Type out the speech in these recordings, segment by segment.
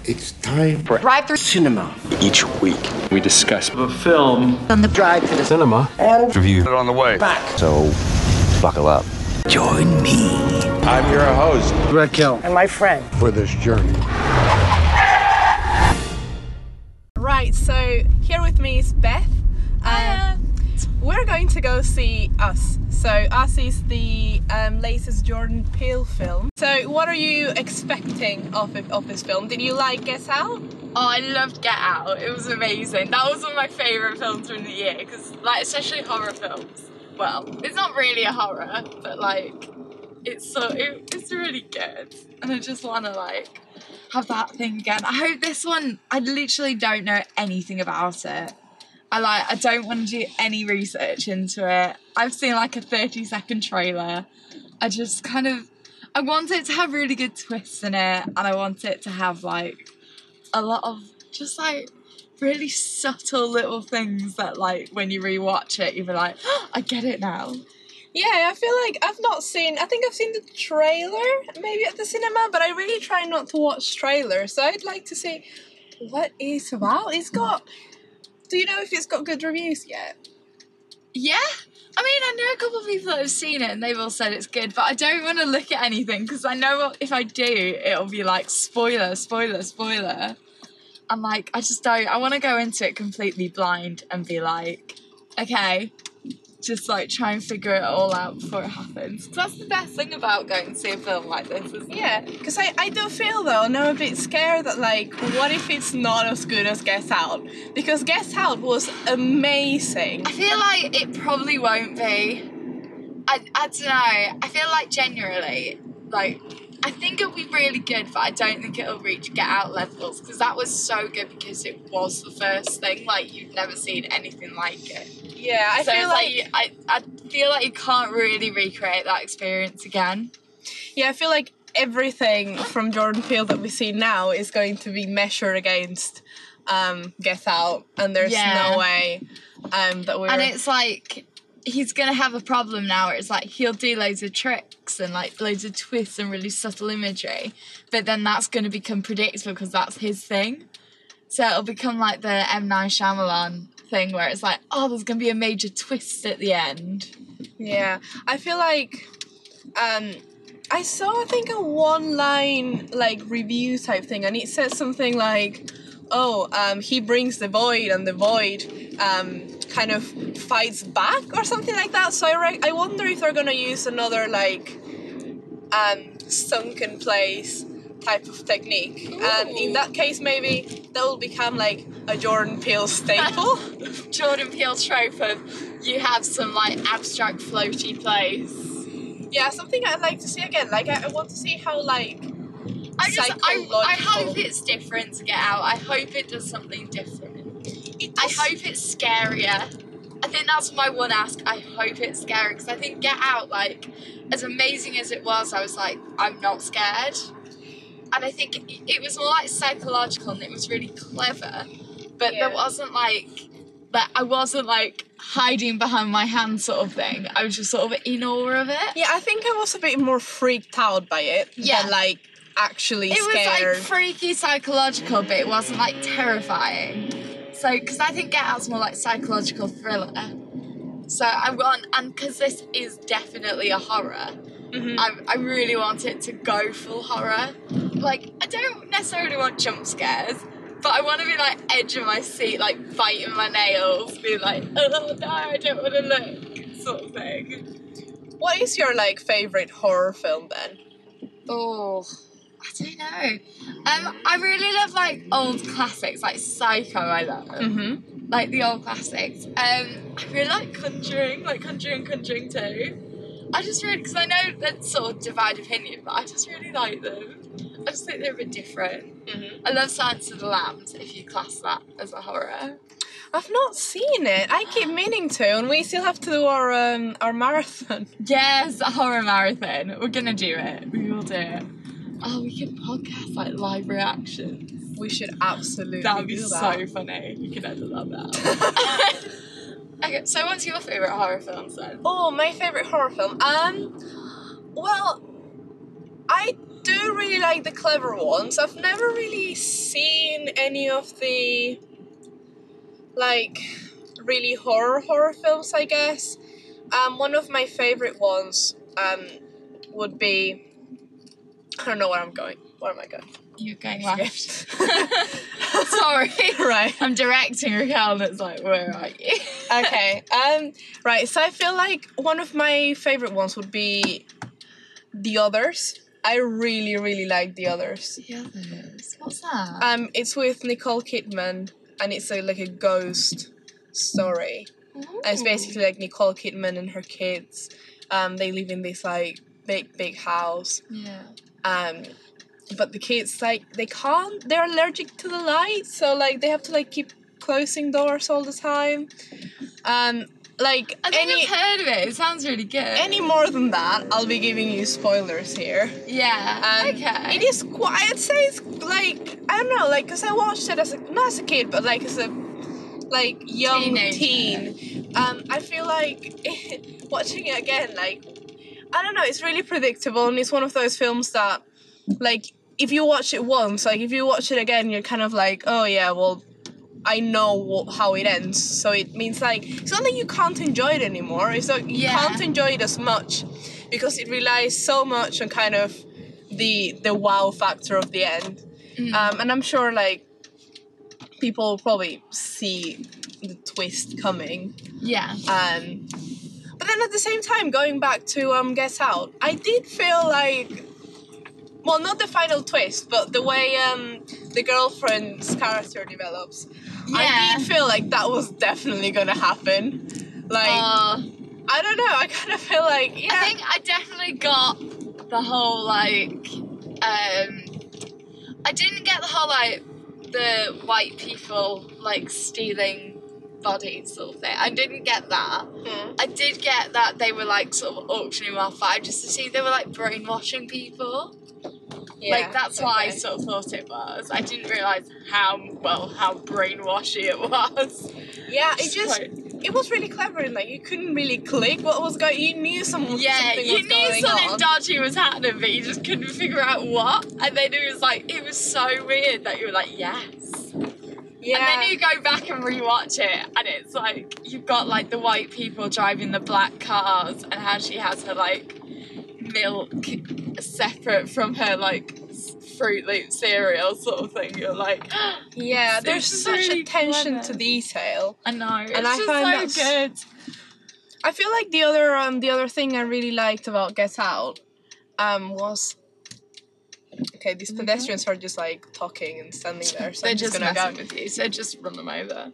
It's time for Drive-through cinema. Each week, we discuss the film On the drive to the cinema, and review it on the way back. So, buckle up. Join me. I'm your host, Raquel, And my friend. for this journey. Right, so here with me is Beth. We're going to go see Us. So Us is the latest Jordan Peele film. So what are you expecting of this film? Did you like Get Out? Oh, I loved Get Out. It was amazing. That was one of my favourite films from the year because, like, especially horror films. Well, it's not really a horror, but like, it's really good, and I just want to like have that thing again. I hope this one. I literally don't know anything about it. I don't want to do any research into it. I've seen like a 30-second trailer. I want it to have really good twists in it, and I want it to have like a lot of just like really subtle little things that like when you rewatch it you'll be like, oh, I get it now. Yeah, I feel like I think I've seen the trailer maybe at the cinema, but I really try not to watch trailers. So I'd like to see what it's about. Do you know if it's got good reviews yet? Yeah, I mean, I know a couple of people that have seen it and they've all said it's good, but I don't want to look at anything because I know if I do, it'll be like spoiler. And like, I just don't, I want to go into it completely blind and be like, okay, just like try and figure it all out before it happens. Because that's the best thing about going to see a film like this, isn't it? Yeah, because I do feel though, and I'm a bit scared that like, what if it's not as good as Get Out? Because Get Out was amazing. I feel like it probably won't be. I don't know. I feel like genuinely, like, I think it'll be really good, but I don't think it'll reach Get Out levels because that was so good because it was the first thing. Like, you've never seen anything like it. Yeah, I feel like I feel like you can't really recreate that experience again. Yeah, I feel like everything from Jordan Peele that we see now is going to be measured against Get Out, and there's no way that we're... And it's like, he's going to have a problem now where it's like, he'll do loads of tricks and like loads of twists and really subtle imagery, but then that's going to become predictable because that's his thing. So it'll become like the M. Night Shyamalan thing where it's like, oh, there's going to be a major twist at the end. Yeah, I feel like I saw, I think, a one-line like review type thing, and it said something like, oh, he brings the void and the void kind of fights back or something like that. So I wonder if they're gonna use another like sunken place type of technique. Ooh. And in that case maybe that will become like a Jordan Peele staple. Jordan Peele trope of you have some like abstract floaty place. Yeah, something I'd like to see again. Like I want to see how like I hope it's different to Get Out. I hope it does something different. I hope it's scarier. I think that's my one ask. I hope it's scary because I think Get Out, like, as amazing as it was, I was like, I'm not scared. And I think it was more like psychological and it was really clever. But there wasn't like I wasn't like hiding behind my hand sort of thing. I was just sort of in awe of it. Yeah, I think I was a bit more freaked out by it than like actually scared. It was like freaky psychological, but it wasn't like terrifying. So, because I think Get Out's more like psychological thriller. So and because this is definitely a horror, I really want it to go full horror. Like, I don't necessarily want jump scares, but I want to be like edge of my seat, like biting my nails, being like, oh no, I don't want to look, sort of thing. What is your like favourite horror film then? Oh, I don't know. I really love like old classics, like Psycho. I love, like the old classics. I really like Conjuring 2. I just really, because I know that's sort of divided opinion, but I just really like them. I just think they're a bit different. I love Silence of the Lambs, if you class that as a horror. I've not seen it. I keep meaning to, and we still have to do our marathon. Yes, a horror marathon. We're gonna do it. We will do it. Oh, we can podcast like live reactions. We should absolutely That would be do that. so funny. You can edit that out. Okay, so what's your favourite horror film then? Oh, my favourite horror film? Well, I do really like the clever ones. I've never really seen any of the like really horror films, I guess. One of my favorite ones would be, I don't know where I'm going. Where am I going? You're going left. Sorry. Right. I'm directing Raquel and it's like, where are you? Okay. Right. So I feel like one of my favorite ones would be The Others. I really, really like The Others. The Others. What's that? It's with Nicole Kidman, and it's like a ghost story. Ooh. And it's basically like Nicole Kidman and her kids. They live in this like big house. Yeah. But the kids, like, they're allergic to the light, so like they have to like keep closing doors all the time. Like I think I've heard of it. It sounds really good. any more than that, I'll be giving you spoilers here. Yeah. Okay. It is quite, I'd say it's like, I don't know, like, because I watched it not as a kid, but like as a like young Teenager. teen. I feel like watching it again, like, I don't know, it's really predictable, and it's one of those films that, like, if you watch it once, like, if you watch it again, you're kind of like, oh yeah, well, I know how it ends, so it means like it's not that you can't enjoy it anymore. It's like you can't enjoy it as much because it relies so much on kind of the wow factor of the end. And I'm sure like people will probably see the twist coming. Yeah. But then at the same time, going back to Get Out, I did feel like, well, not the final twist, but the way the girlfriend's character develops. Yeah. I did feel like that was definitely gonna happen. Like, I don't know, I kind of feel like, yeah. I think I definitely got the whole, like, I didn't get the whole, like, the white people, like, stealing bodies sort of thing. I didn't get that. I did get that they were, like, sort of auctioning off fire just to see they were, like, brainwashing people. Yeah, like, that's what I sort of thought it was. I didn't realise how brainwashy it was. Yeah, it was really clever in that you couldn't really click what was going. You knew something was going on. Dodgy was happening, but you just couldn't figure out what. And then it was so weird that you were like, yes. Yeah. And then you go back and rewatch it, and it's like you've got like the white people driving the black cars, and how she has her like milk separate from her like Fruit Loop cereal sort of thing. You're like, yeah, there's such really attention clever to detail. I know, And it's I just find so good. I feel like the other thing I really liked about Get Out was, okay, these pedestrians are just like talking and standing there, so They're I'm just gonna messing go. with you, so just run them over.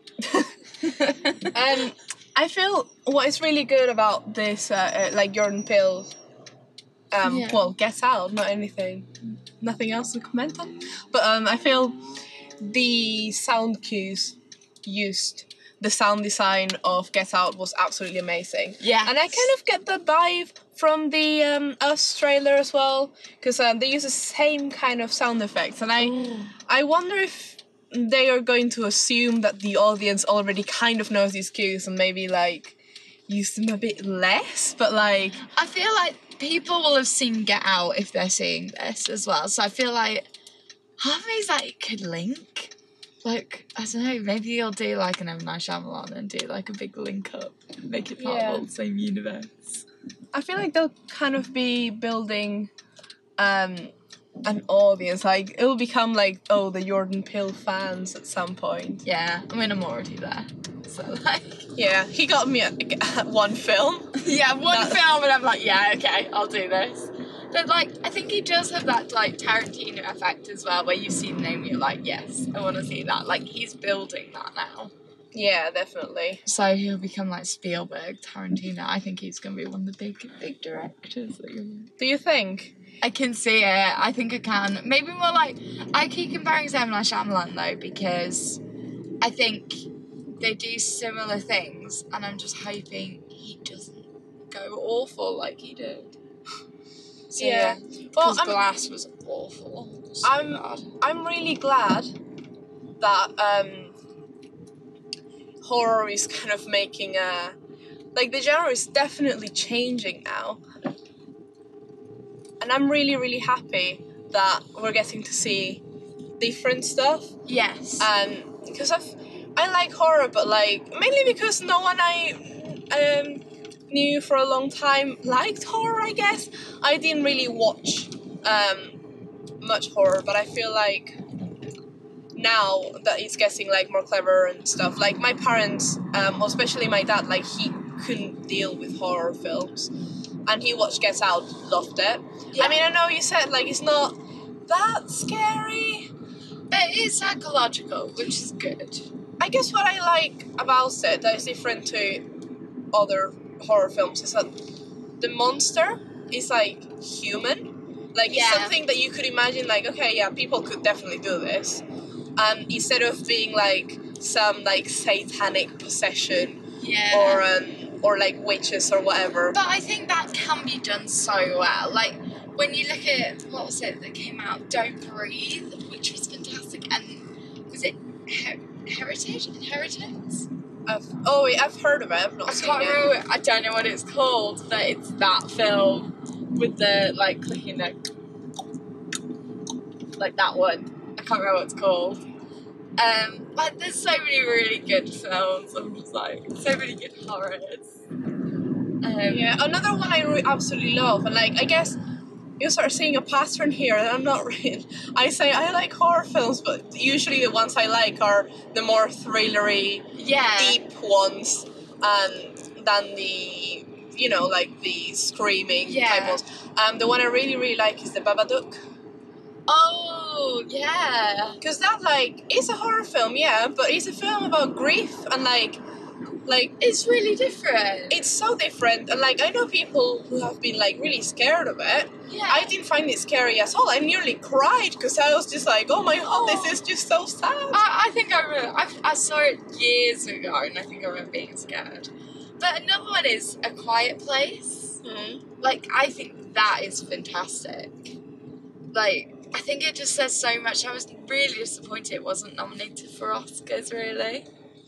And I feel what is really good about this, like Jordan Peele, well, Get Out, nothing else to comment on. But I feel the sound cues used, the sound design of Get Out was absolutely amazing. Yeah. And I kind of get the vibe from the Us trailer as well, because they use the same kind of sound effects, and I wonder if they are going to assume that the audience already kind of knows these cues and maybe like use them a bit less, but like I feel like people will have seen Get Out if they're seeing this as well, so I feel like half of these like could link. Like, I don't know, maybe you'll do like an M. Night Shyamalan and do like a big link up, make it part of the same universe. I feel like they'll kind of be building an audience, like it'll become like, oh, the Jordan Peele fans at some point. Yeah, I mean, I'm already there, so like... Yeah, he got me at one film. Yeah, one film and I'm like, yeah, okay, I'll do this. But like, I think he does have that like Tarantino effect as well, where you see the name and you're like, yes, I want to see that. Like, he's building that now. Yeah, definitely. So he'll become like Spielberg, Tarantino. I think he's going to be one of the big directors. Do you think? I can see it. I think I can. Maybe more like, I keep comparing to M. Night Shyamalan though, because I think they do similar things, and I'm just hoping he doesn't go awful like he did. So, yeah. Well, Glass was awful. So bad. I'm really glad that horror is kind of making like the genre is definitely changing now, and I'm really happy that we're getting to see different stuff. Yes. Because I like horror, but like mainly because no one I knew for a long time liked horror. I guess I didn't really watch much horror, but I feel like now that it's getting like more clever and stuff. Like my parents, especially my dad, like he couldn't deal with horror films, and he watched Get Out, loved it. Yeah. I mean, I know you said like it's not that scary. It is psychological, which is good. I guess what I like about it that is different to other horror films is that the monster is like human. Like it's something that you could imagine like, okay, yeah, people could definitely do this. Instead of being like some like satanic possession or like witches or whatever. But I think that can be done so well. Like when you look at what was it that came out, Don't Breathe, which was fantastic, and was it Inheritance? I've heard of it. I've not seen it. Remember, I don't know what it's called, but it's that film with the like clicking like that one. I can't remember what it's called. Like there's so many really good films. I'm just like so many good horrors. Another one I absolutely love, and like I guess you start seeing a pattern here, and I'm not really. I say I like horror films, but usually the ones I like are the more thrillery, deep ones, than the like the screaming type ones. The one I really like is the Babadook. Oh yeah, because that like is a horror film, but it's a film about grief and like it's really different. It's so different, and like I know people who have been like really scared of it. Yeah. I didn't find it scary at all. I nearly cried because I was just like, oh my god, this is just so sad. I think I saw it years ago, and I think I remember being scared. But another one is A Quiet Place. Mm-hmm. Like I think that is fantastic. Like I think it just says so much. I was really disappointed it wasn't nominated for Oscars. Really.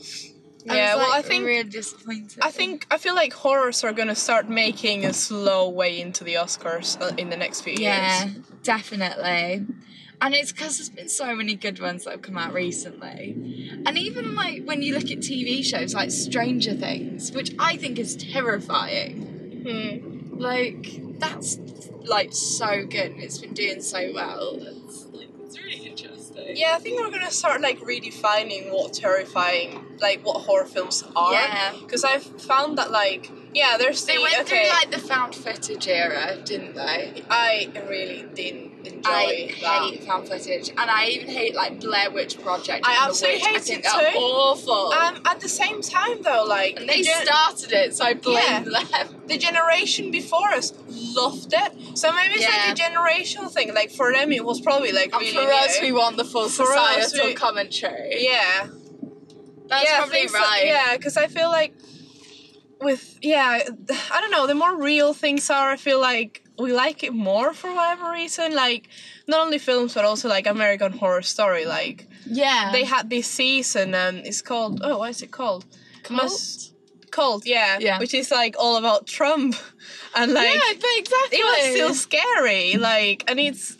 I think really disappointed. I feel like horrors are gonna start making a slow way into the Oscars in the next few years. Yeah, definitely. And it's because there's been so many good ones that have come out recently. And even like when you look at TV shows like Stranger Things, which I think is terrifying. Like that's like so good and it's been doing so well. It's really interesting. Yeah, I think we're gonna start like redefining what terrifying, like what horror films are. Yeah. Because I've found that like there's they went through like the found footage era, didn't they? I really didn't enjoy I that. hate found footage, and I even hate like Blair Witch Project. I absolutely hate I think it they're too. awful. At the same time though, like and they started it, so I blame them. The generation before us loved it, so maybe it's like a generational thing. Like for them, it was probably like and really for new. us, we want the full societal commentary. Yeah, that's probably right. Yeah, because I feel like I don't know. The more real things are, I feel like we like it more for whatever reason. Like not only films, but also like American Horror Story. Like they had this season, it's called what is it called? Cult, which is like all about Trump, and like but exactly, it was still scary. Like, and it's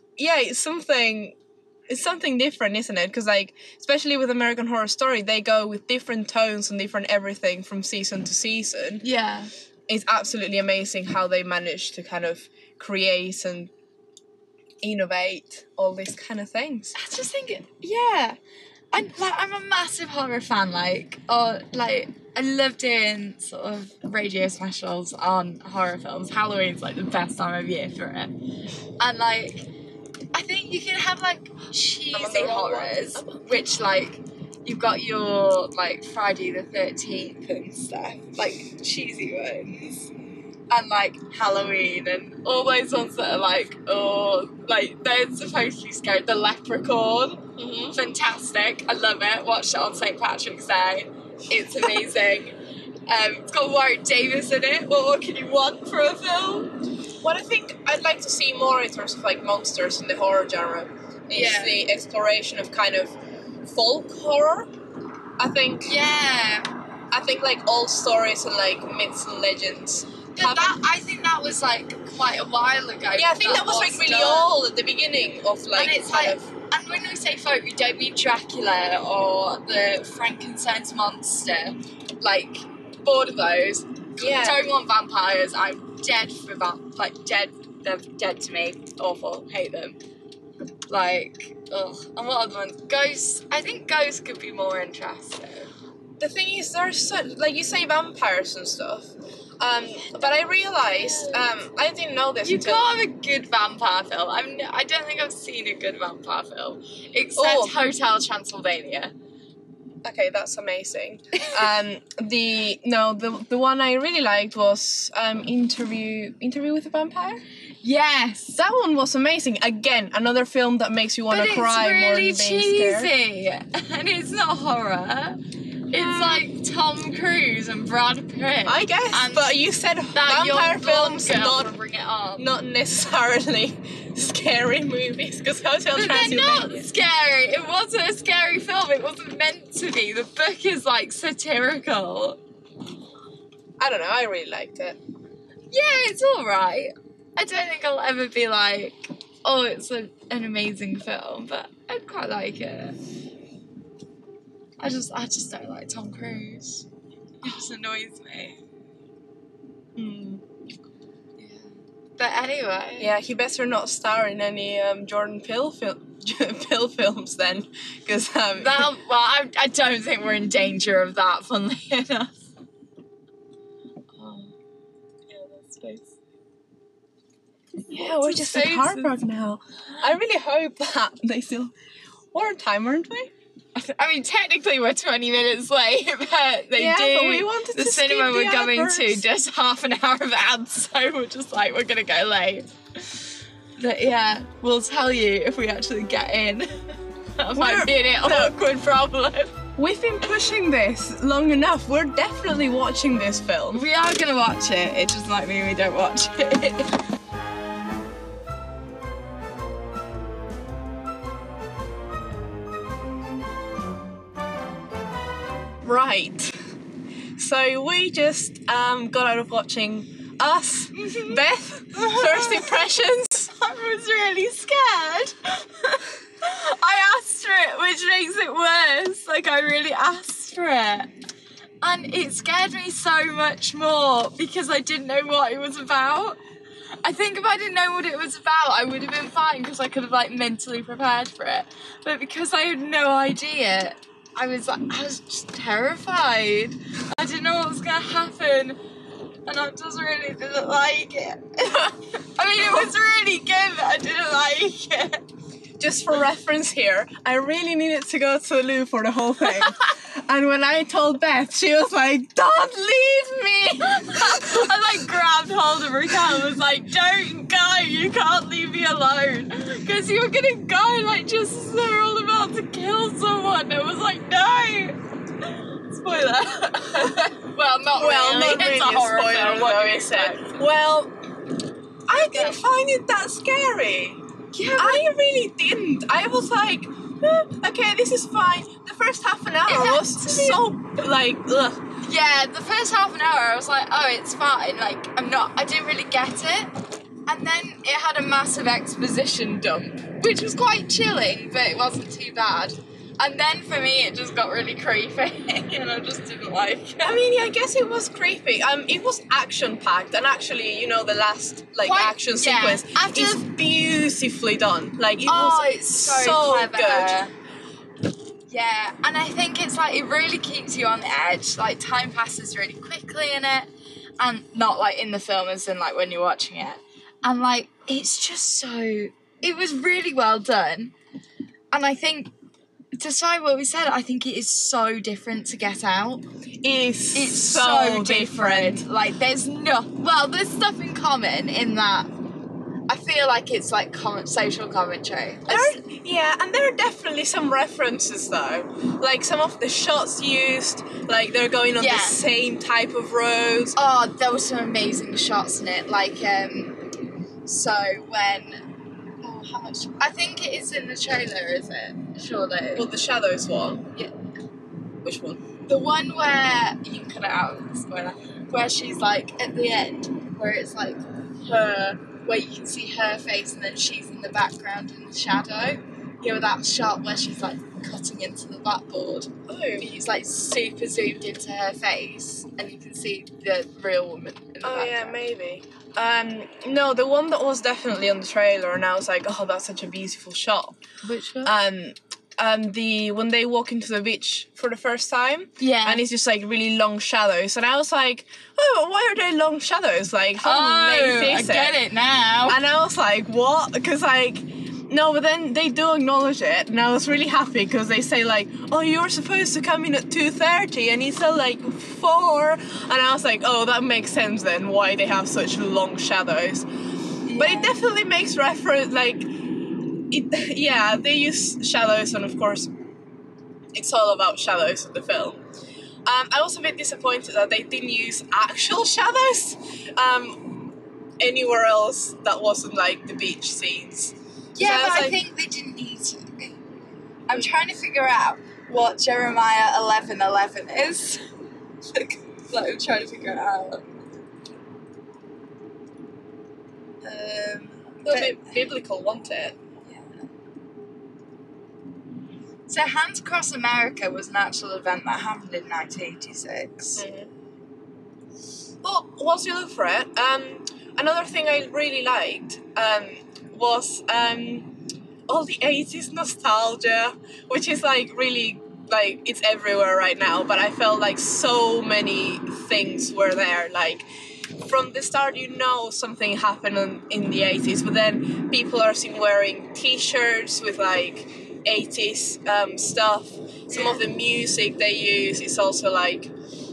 something different, isn't it? Because like especially with American Horror Story, they go with different tones and different everything from season to season. Yeah, it's absolutely amazing how they manage to kind of create and innovate all these kind of things. I just think I'm a massive horror fan. I love doing sort of radio specials on horror films. Halloween's like the best time of year for it, and like I think you can have like cheesy horrors, which like you've got your like Friday the 13th and stuff, like cheesy ones, and like Halloween and all those ones that are like they're supposed to be scary. The Leprechaun, fantastic. I love it. Watched it on St. Patrick's Day. It's amazing. It's got Warwick Davis in it. What more can you want for a film? What I think I'd like to see more in terms of like monsters in the horror genre is the exploration of kind of folk horror. I think like old stories and like myths and legends I think that was like quite a while ago. Yeah, I think that was like really done. old at the beginning of like. And it's like, and when we say folk, we don't mean Dracula or the Frankenstein's monster. Like, bored of those. Yeah. Don't want vampires. I'm dead for dead. They're dead to me. Awful. Hate them. Like, ugh. And what other ones? Ghosts. I think ghosts could be more interesting. The thing is, there's such, like you say, vampires and stuff. But I realised, I didn't know this You until... can't have a good vampire film. I don't think I've seen a good vampire film. Except Hotel Transylvania. Okay, that's amazing. The one I really liked was Interview with a Vampire. Yes. That one was amazing. Again, another film that makes you want to cry more than being scared. But it's really cheesy, and it's not horror. It's like Tom Cruise and Brad Pitt. I guess, and but you said that vampire films, Bring It On. not necessarily scary movies, because Hotel Transylvania. They're not scary. It wasn't a scary film. It wasn't meant to be. The book is like satirical. I don't know. I really liked it. Yeah, it's all right. I don't think I'll ever be like, oh, it's an amazing film, but I'd quite like it. I just don't like Tom Cruise. He just annoys me. Yeah. But anyway. Yeah, he better not star in any Jordan Peele films then, because I don't think we're in danger of that. Funnily enough. Oh, yeah, that's nice. Yeah, we're just at Hard Rock now. I really hope that they still... We're on time, aren't we? I mean, technically we're 20 minutes late, but but we wanted the to cinema skip the we're going adverts. to does half an hour of ads, so we're just like, we're going to go late. But yeah, we'll tell you if we actually get in. That might be an awkward problem. We've been pushing this long enough. We're definitely watching this film. We are going to watch it, it just might mean we don't watch it. Right. So we just got out of watching Us. Beth, first impressions? I was really scared. I asked for it, which makes it worse. Like, I really asked for it. And it scared me so much more because I didn't know what it was about. I think if I didn't know what it was about, I would have been fine because I could have, like, mentally prepared for it. But because I had no idea, I was just terrified. I didn't know what was going to happen. And I just really didn't like it. I mean, it was really good, but I didn't like it. Just for reference here, I really needed to go to the loo for the whole thing. And when I told Beth, she was like, "Don't leave me!" I like grabbed hold of her cat and was like, "Don't go, you can't leave me alone. Because you're gonna go like just as they're all about to kill someone." I was like, "No!" Spoiler. Well, not really. It's a horror film. What do you say? Well, I didn't find it that scary. Yeah, I really didn't. I was like, okay, this is fine. The first half an hour was so, like, ugh. Yeah, the first half an hour I was like, oh, it's fine. Like, I didn't really get it. And then it had a massive exposition dump, which was quite chilling, but it wasn't too bad. And then for me, it just got really creepy, and I just didn't like it. I mean, yeah, I guess it was creepy. It was action-packed, and actually, you know, the last action sequence is beautifully done. Like, it was it's so clever. good. Yeah, and I think it's like, it really keeps you on the edge. Like, time passes really quickly in it, and not like in the film as in like when you're watching it. And like, it's just so, it was really well done. And I think, despite what we said, I think it is so different to Get Out. It's so different. Like, there's stuff in common in that I feel like it's like social commentary. And there are definitely some references though. Like some of the shots used, like they're going on the same type of roads. Oh, there were some amazing shots in it. Like, so when... How much? I think it is in the trailer, is it? Surely. Well, the Shadows one. Yeah. Which one? The one where you can cut it out, spoiler. Where she's like at the end, where it's like her, where you can see her face and then she's in the background in the shadow. You know, that shot where she's like cutting into the blackboard. Oh. He's like super zoomed into her face and you can see the real woman in the background. Yeah, maybe. No, the one that was definitely on the trailer, and I was like, oh, that's such a beautiful shot. Which one? When they walk into the beach for the first time, Yeah. and it's just like really long shadows, and I was like, oh, why are they long shadows? Like, how lazy I is get it now. And I was like, what? Because like, no, but then they do acknowledge it, and I was really happy because they say like, oh, you were supposed to come in at 2:30, and he said like 4, and I was like, oh, that makes sense then why they have such long shadows. But it definitely makes reference, like, they use shadows, and of course, it's all about shadows in the film. I was a bit disappointed that they didn't use actual shadows anywhere else that wasn't like the beach scenes. Yeah, So but I like, think they didn't need to. I'm trying to figure out what Jeremiah 11:11 is. like, I'm trying to figure it out. a bit biblical, wasn't it? So Hands Across America was an actual event that happened in 1986. Well, whilst you look for it, another thing I really liked was all the 80s nostalgia, which is like really, like, it's everywhere right now, but I felt like so many things were there. Like, from the start, you know something happened in the 80s, but then people are seen wearing t-shirts with like 80s stuff. Some of the music they use is also like,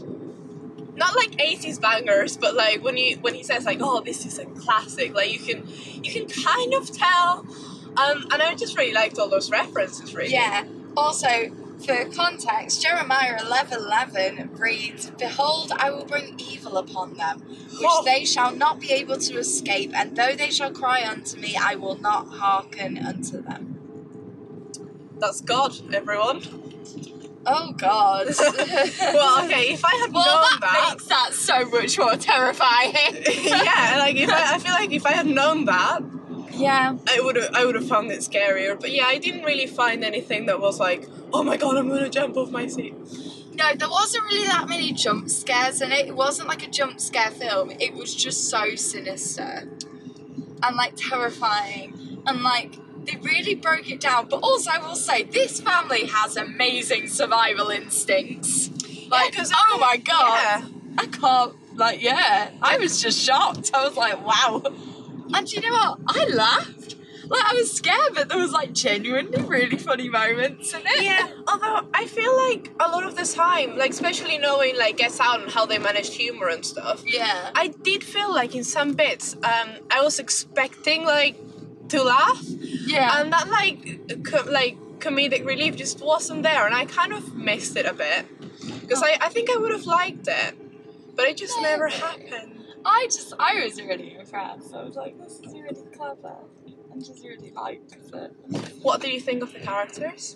not like 80s bangers, but like when he says like, oh, this is a classic, like you can kind of tell. And I just really liked all those references, really. Yeah. Also, for context, Jeremiah 11:11 reads, "Behold, I will bring evil upon them, which they shall not be able to escape, and though they shall cry unto me, I will not hearken unto them." That's God, everyone. Oh God. Well, okay, if I had known that makes that so much more terrifying. yeah, like I feel like if I had known that, Yeah. I would have found it scarier. But yeah, I didn't really find anything that was like, oh my God, I'm gonna jump off my seat. No, there wasn't really that many jump scares in it. It wasn't like a jump scare film. It was just so sinister and like terrifying, and like they really broke it down. But also, I will say, this family has amazing survival instincts. Like, Yeah, 'cause oh my God, yeah. I can't. Like, yeah, I was just shocked. I was like, wow. And you know what? I laughed. Like, I was scared, but there was like genuinely really funny moments in it. Yeah, although I feel like a lot of the time, like especially knowing like Get Out and how they managed humor and stuff, Yeah. I did feel like in some bits, I was expecting like to laugh, Yeah. and that like comedic relief just wasn't there, and I kind of missed it a bit because I think I would have liked it, but it just never happened. I was really impressed. I was like, this is really clever. And just really liked it. What do you think of the characters?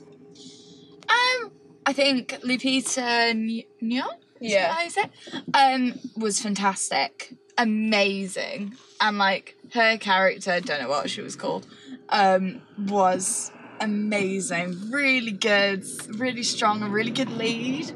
I think Lupita Nyong'o was fantastic. Amazing. And like her character, I don't know what she was called, was amazing. Really good, really strong, a really good lead.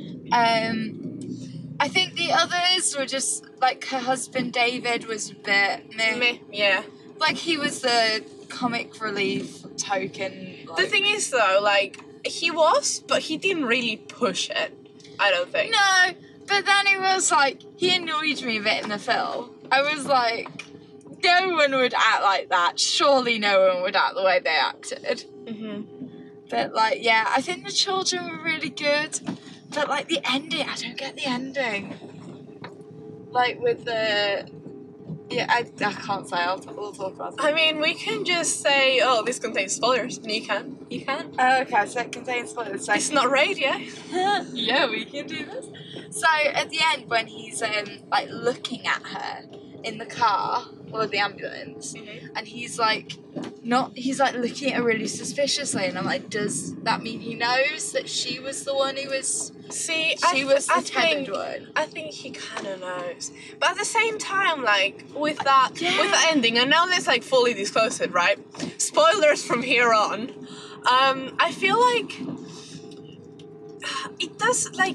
I think the others were just like her husband David was a bit meh. Yeah. Like he was the comic relief token. Like, The thing is though, like he was, but he didn't really push it. I don't think. no, but then it was like he annoyed me a bit in the film. I was like, no one would act like that. Surely no one would act the way they acted. Mhm. But like, yeah, I think the children were really good. But like the ending, I don't get the ending. Like with the, yeah, I can't say. We'll talk about it. I mean, we can just say, oh, this contains spoilers. And you can. Okay, so it contains spoilers. So It's not radio. yeah, we can do this. So at the end, when he's like looking at her, in the car or the ambulance, and he's like looking at her really suspiciously, and I'm like, does that mean he knows that she was the one who was? She was the tethered one. I think he kind of knows, but at the same time, like with that ending, and now let's like fully disclose it, right? Spoilers from here on. I feel like it does like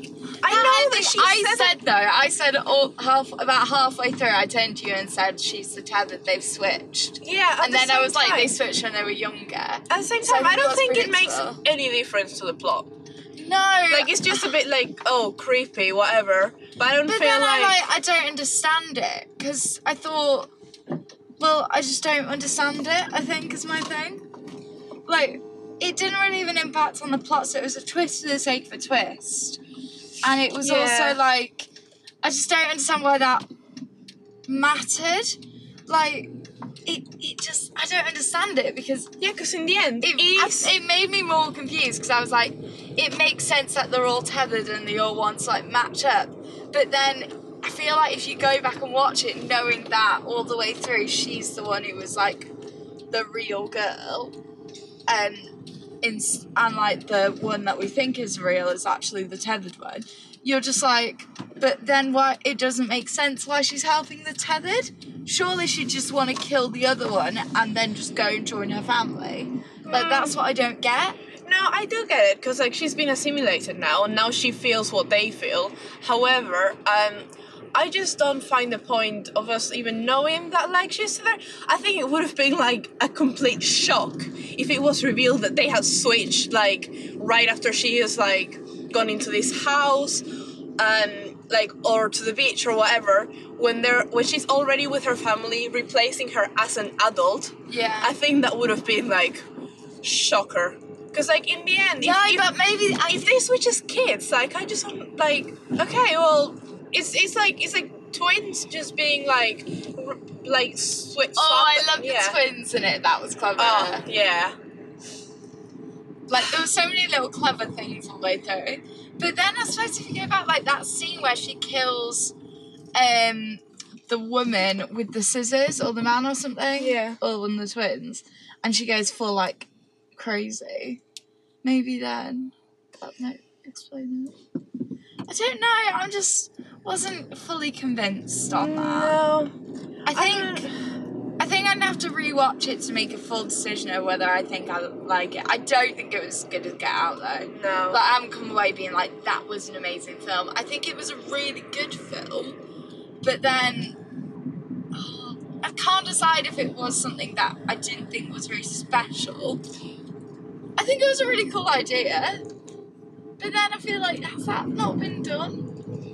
I said about halfway through, I turned to you and said she's the tethered. They've switched. Yeah, and then I was like, they switched when they were younger. At the same time, I don't think it makes any difference to the plot. No, like it's just a bit like, oh, creepy, whatever. But I don't feel then like I don't understand it, because I thought, well, I just don't understand it. I think is my thing. Like, it didn't really even impact on the plot, so it was a twist for the sake of a twist, and it was also like, I just don't understand why that mattered. Like, it just, I don't understand it, because because in the end it made me more confused, because I was like, it makes sense that they're all tethered and they all want to like match up, but then I feel like if you go back and watch it, knowing that all the way through she's the one who was like the real girl, and like the one that we think is real is actually the tethered one, you're just like, but then why it doesn't make sense why she's helping the tethered? Surely she'd just want to kill the other one and then just go and join her family. Like, that's what I don't get. No, I do get it, because like she's been assimilated now, and now she feels what they feel. However, I just don't find the point of us even knowing that like she's there. I think it would have been like a complete shock if it was revealed that they had switched like right after she has like gone into this house and like, or to the beach or whatever, when she's already with her family, replacing her as an adult. Yeah. I think that would have been like shocker. Because like in the end, but maybe if they switch as kids, like I just want like, okay, well, it's like twins just being like switch. Oh, I love the twins in it. That was clever. Oh yeah. Like there were so many little clever things all the way through. But then I suppose if you go back, like that scene where she kills the woman with the scissors, or the man or something. Yeah. Or one of the twins, and she goes full like crazy. Maybe then that might explain it. I don't know. I just wasn't fully convinced on that. No. I think I'd have to rewatch it to make a full decision of whether I think I like it. I don't think it was as good as Get Out though. No. Like, I haven't come away being like, that was an amazing film. I think it was a really good film, but then I can't decide if it was something that I didn't think was very special. I think it was a really cool idea, but then I feel like, has that not been done?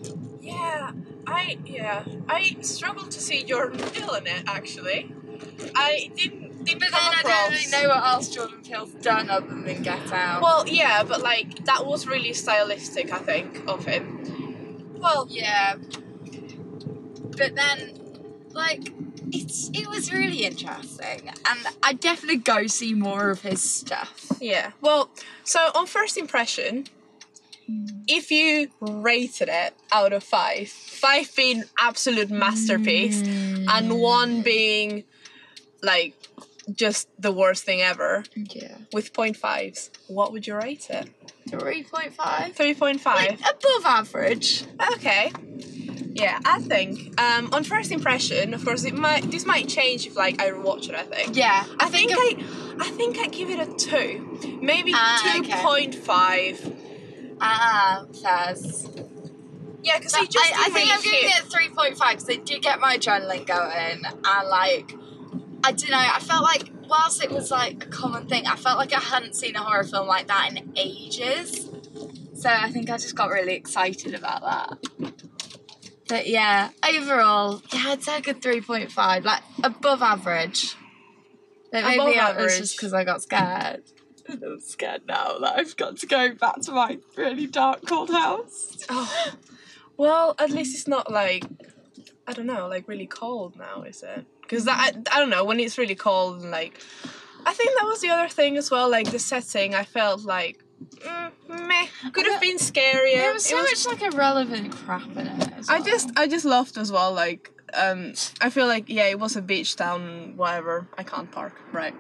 I struggled to see Jordan Peele in it, actually. I didn't But then come I across. don't really know what else Jordan Peele's done other than Get Out. Well, yeah, but like that was really stylistic, I think, of him. Well, yeah. But then, like, it was really interesting, and I'd definitely go see more of his stuff. Yeah. Well, so on first impression, if you rated it out of 5 being absolute masterpiece, and 1 being like just the worst thing ever, Yeah. with 0.5s, what would you rate it? 3.5? 3.5. Like, above average. Okay. Yeah, I think on first impression, of course, this might change if like I rewatch it. I think. Yeah. I think I give it a 2, maybe 2.5. Says. Yeah, because they just I think I'm giving hit. it a 3.5 because they did get my adrenaline going, and like, I don't know, I felt like whilst it was like a common thing, I felt like I hadn't seen a horror film like that in ages. So I think I just got really excited about that. But yeah, overall, yeah, I'd say a good 3.5, like above average. But maybe Above it was average. just because I got scared. I'm scared now that I've got to go back to my really dark cold house. Oh, well, at least it's not like, I don't know, like really cold now, is it? Because I don't know, when it's really cold and like, I think that was the other thing as well, like the setting, I felt like, meh, could have been scarier. There was so much like irrelevant crap in it as well. I just loved as well, like, I feel like, yeah, it was a beach town, whatever. I can't park, right.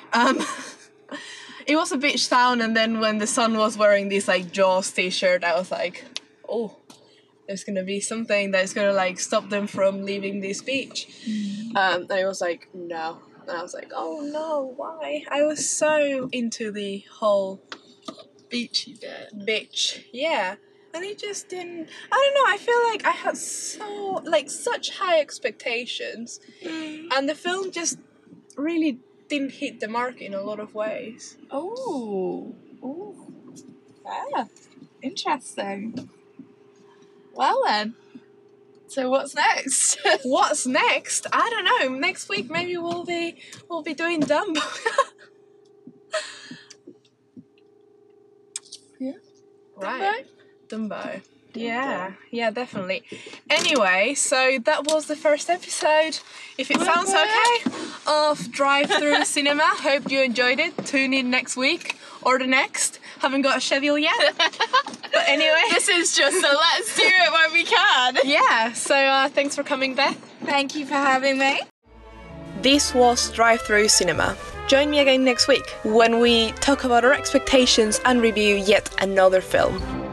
It was a beach town, and then when the son was wearing this like Jaws t-shirt, I was like, oh, there's gonna be something that's gonna like stop them from leaving this beach. And it was like, no. And I was like, oh no, why? I was so into the whole Beachy bit. beach, yeah. And it just didn't, I don't know, I feel like I had such high expectations, and the film just really didn't hit the mark in a lot of ways. Oh, yeah, interesting. Well then, so what's next? What's next? I don't know. Next week maybe we'll be doing Dumbo. Yeah. Right. Dumbo. Yeah, definitely. Anyway, so that was the first episode, if it sounds okay, of Drive Through Cinema. Hope you enjoyed it. Tune in next week or the next. Haven't got a schedule yet. But anyway. This is just a let's do it when we can. Yeah, so thanks for coming, Beth. Thank you for having me. This was Drive Through Cinema. Join me again next week when we talk about our expectations and review yet another film.